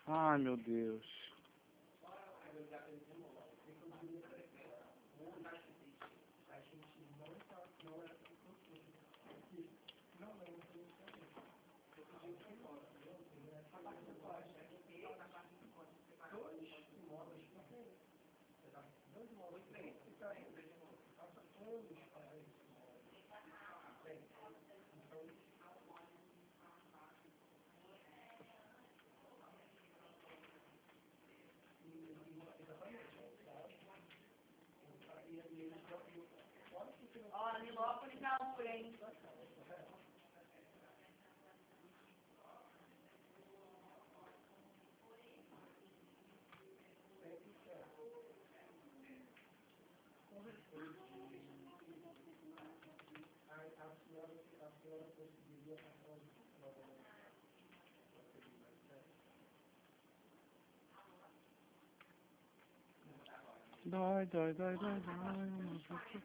Ai, meu Deus. Ó, Nilópolis na URA, hein? Dói, dói, dói, dói, dói.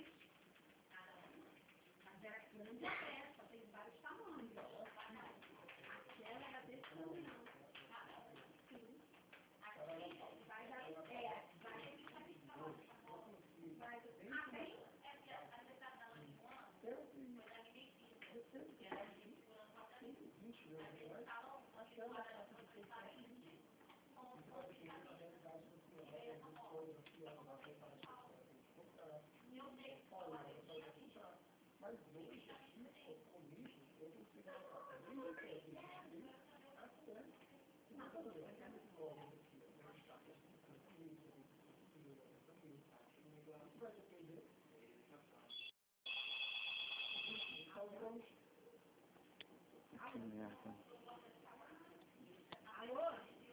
Que merda. Alô?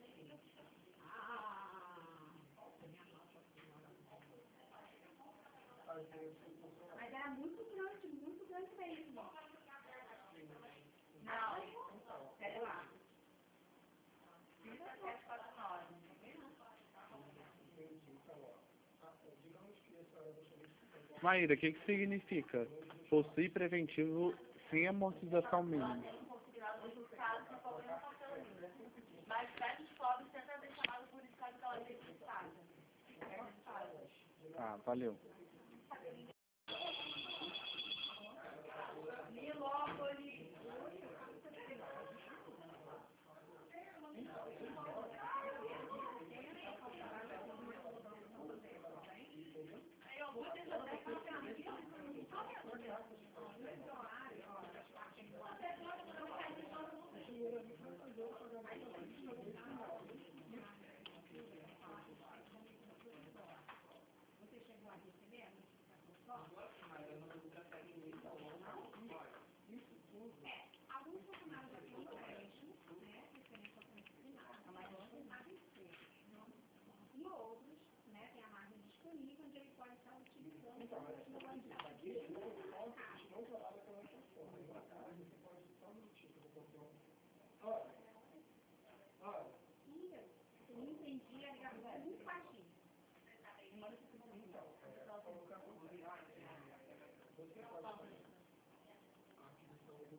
Mas era muito grande mesmo. Não, pera lá. 3749. Maíra, o que significa? Possui preventivo sem amortização mínima. Mas pede pobre sempre é chamado por estado que ela tem que estar. Ah, valeu. Nilópolis. E outros, né, tem a margem disponível, onde ele pode estar utilizando. Então, mas não trabalha com essa forma. Você pode só no tipo do controle. Olha. Eu não entendi a ligação muito baixinho. Então, colocar você pode fazer a aquisição do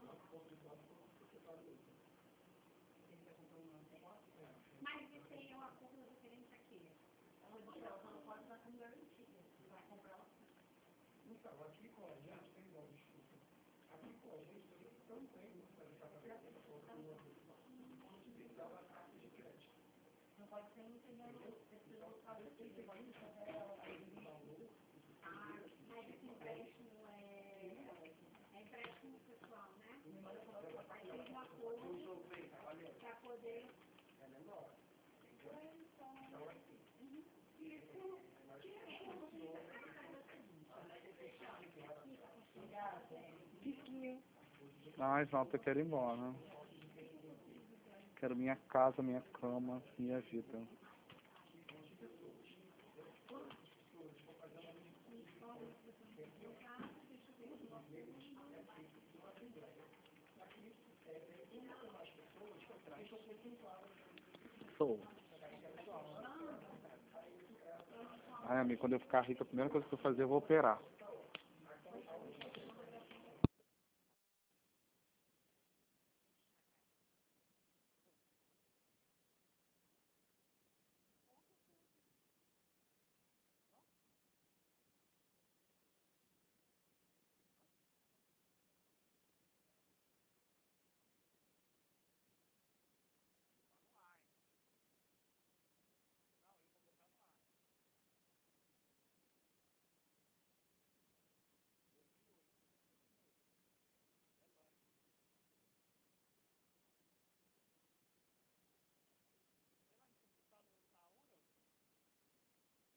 mas isso aí é uma coisa diferente aqui. Ela não pode usar como garantia. Vai comprar ela. Então, aqui com a gente tem uma desculpa. Aqui com a gente não tem muita carta de crédito. Não pode ser entendendo mas esse empréstimo é empréstimo pessoal, né? Aí tem uma coisa para poder. É menor. Ai, Jota, eu quero ir embora. Quero minha casa, minha cama, minha vida. Sou. Ai, amigo, quando eu ficar rico, a primeira coisa que eu vou fazer, eu vou operar.